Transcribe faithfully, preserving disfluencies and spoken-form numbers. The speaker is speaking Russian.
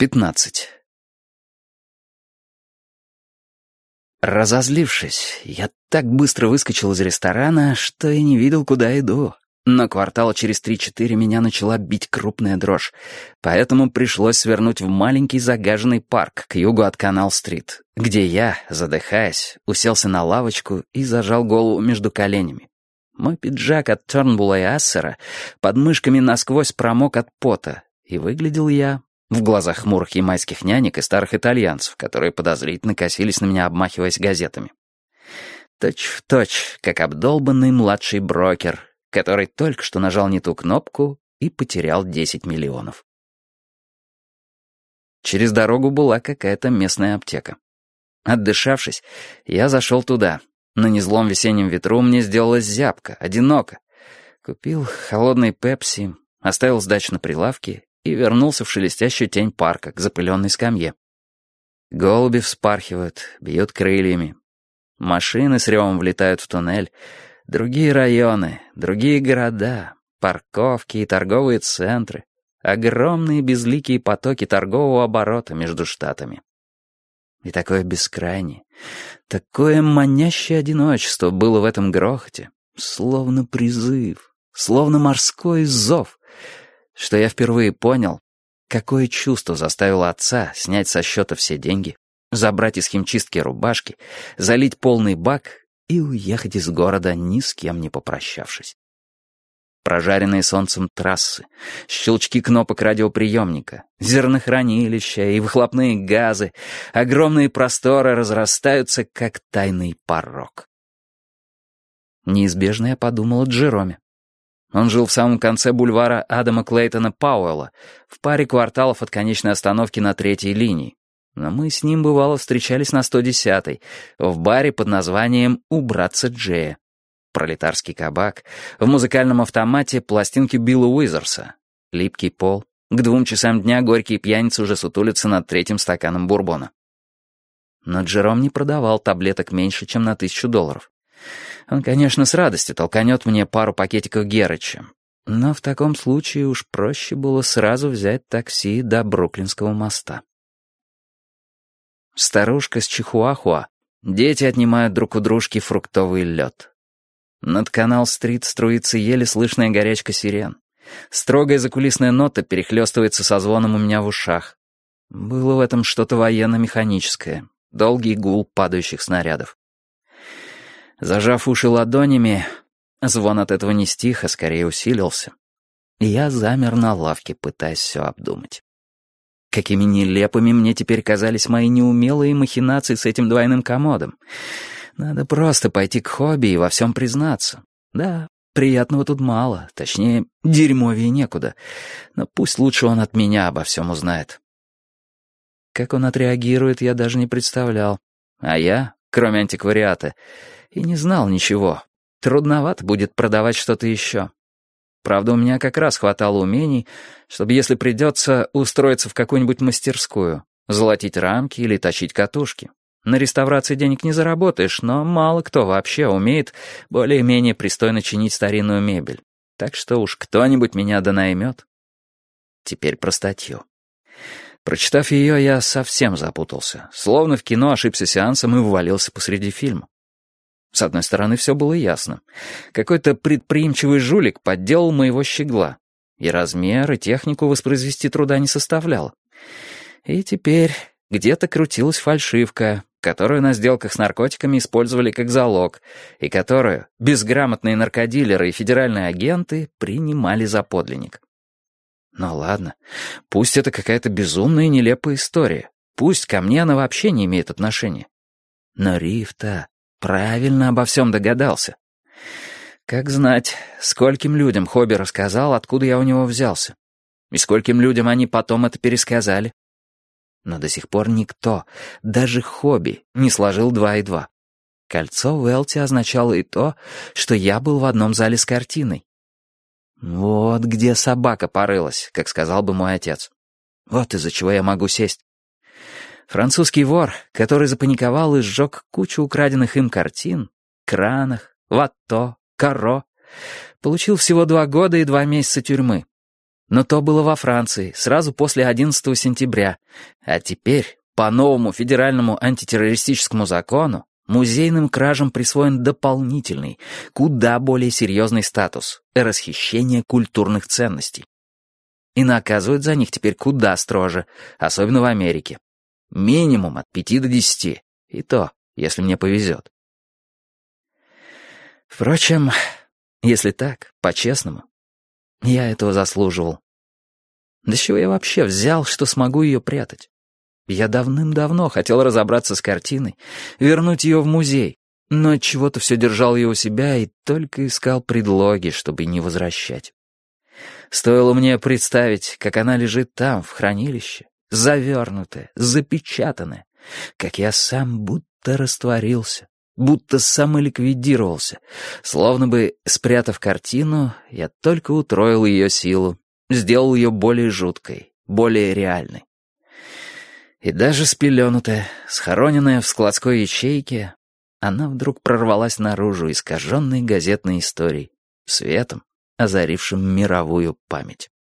пятнадцать. Разозлившись, я так быстро выскочил из ресторана, что и не видел, куда иду. Но квартала через три-четыре меня начала бить крупная дрожь, поэтому пришлось свернуть в маленький загаженный парк к югу от Канал-стрит, где я, задыхаясь, уселся на лавочку и зажал голову между коленями. Мой пиджак от Turnbull и Ассера под мышками насквозь промок от пота, и выглядел я в глазах хмурых ямайских нянек и старых итальянцев, которые подозрительно косились на меня, обмахиваясь газетами. Точь в точь, как обдолбанный младший брокер, который только что нажал не ту кнопку и потерял десять миллионов. Через дорогу была какая-то местная аптека. Отдышавшись, я зашел туда. На незлом весеннем ветру мне сделалось зябко, одиноко. Купил холодный пепси, оставил сдачу на прилавке и вернулся в шелестящую тень парка к запыленной скамье. Голуби вспархивают, бьют крыльями. Машины с ревом влетают в туннель. Другие районы, другие города, парковки и торговые центры. Огромные безликие потоки торгового оборота между штатами. И такое бескрайнее, такое манящее одиночество было в этом грохоте, словно призыв, словно морской зов, что я впервые понял, какое чувство заставило отца снять со счета все деньги, забрать из химчистки рубашки, залить полный бак и уехать из города, ни с кем не попрощавшись. Прожаренные солнцем трассы, щелчки кнопок радиоприемника, зернохранилища и выхлопные газы, огромные просторы разрастаются, как тайный порог. Неизбежно я подумал о Джероме. Он жил в самом конце бульвара Адама Клейтона Пауэлла, в паре кварталов от конечной остановки на третьей линии. Но мы с ним, бывало, встречались на сто десятой, в баре под названием «У братца Джея». Пролетарский кабак, в музыкальном автомате пластинки Билла Уизерса, липкий пол, к двум часам дня горькие пьяницы уже сутулятся над третьим стаканом бурбона. Но Джером не продавал таблеток меньше, чем на тысячу долларов. Он, конечно, с радостью толканет мне пару пакетиков Герыча, но в таком случае уж проще было сразу взять такси до Бруклинского моста. Старушка с Чихуахуа, дети отнимают друг у дружки фруктовый лед. Над Канал-стрит струится еле слышная горячка сирен. Строгая закулисная нота перехлёстывается со звоном у меня в ушах. Было в этом что-то военно-механическое, долгий гул падающих снарядов. Зажав уши ладонями, звон от этого не стих, а скорее усилился. И я замер на лавке, пытаясь все обдумать. Какими нелепыми мне теперь казались мои неумелые махинации с этим двойным комодом. Надо просто пойти к хобби и во всем признаться. Да, приятного тут мало, точнее, дерьмовее некуда. Но пусть лучше он от меня обо всем узнает. Как он отреагирует, я даже не представлял. А я, кроме антиквариата, и не знал ничего. Трудновато будет продавать что-то еще. Правда, у меня как раз хватало умений, чтобы, если придется, устроиться в какую-нибудь мастерскую, золотить рамки или точить катушки. На реставрации денег не заработаешь, но мало кто вообще умеет более-менее пристойно чинить старинную мебель. Так что уж кто-нибудь меня донаймет. Теперь про статью. Прочитав ее, я совсем запутался. Словно в кино ошибся сеансом и ввалился посреди фильма. С одной стороны, все было ясно. Какой-то предприимчивый жулик подделал моего щегла. И размер, и технику воспроизвести труда не составляло. И теперь где-то крутилась фальшивка, которую на сделках с наркотиками использовали как залог, и которую безграмотные наркодилеры и федеральные агенты принимали за подлинник. Ну ладно, пусть это какая-то безумная и нелепая история, пусть ко мне она вообще не имеет отношения. Но Риф-то правильно обо всем догадался. Как знать, скольким людям Хобби рассказал, откуда я у него взялся, и скольким людям они потом это пересказали. Но до сих пор никто, даже Хобби, не сложил два и два. Кольцо в Элте означало и то, что я был в одном зале с картиной. Вот где собака порылась, как сказал бы мой отец. Вот из-за чего я могу сесть. Французский вор, который запаниковал и сжег кучу украденных им картин, Кранах, Ватто, Карро, получил всего два года и два месяца тюрьмы. Но то было во Франции, сразу после одиннадцатого сентября. А теперь, по новому федеральному антитеррористическому закону, музейным кражам присвоен дополнительный, куда более серьезный статус — расхищение культурных ценностей. И наказывают за них теперь куда строже, особенно в Америке. Минимум от пяти до десяти, и то, если мне повезет. Впрочем, если так, по-честному, я этого заслуживал. Да с чего я вообще взял, что смогу ее прятать? Я давным-давно хотел разобраться с картиной, вернуть ее в музей, но чего-то все держал ее у себя и только искал предлоги, чтобы не возвращать. Стоило мне представить, как она лежит там, в хранилище, завернутая, запечатанная, как я сам будто растворился, будто самоликвидировался, словно бы, спрятав картину, я только утроил ее силу, сделал ее более жуткой, более реальной. И даже спеленутая, схороненная в складской ячейке, она вдруг прорвалась наружу, искаженной газетной историей, светом, озарившим мировую память.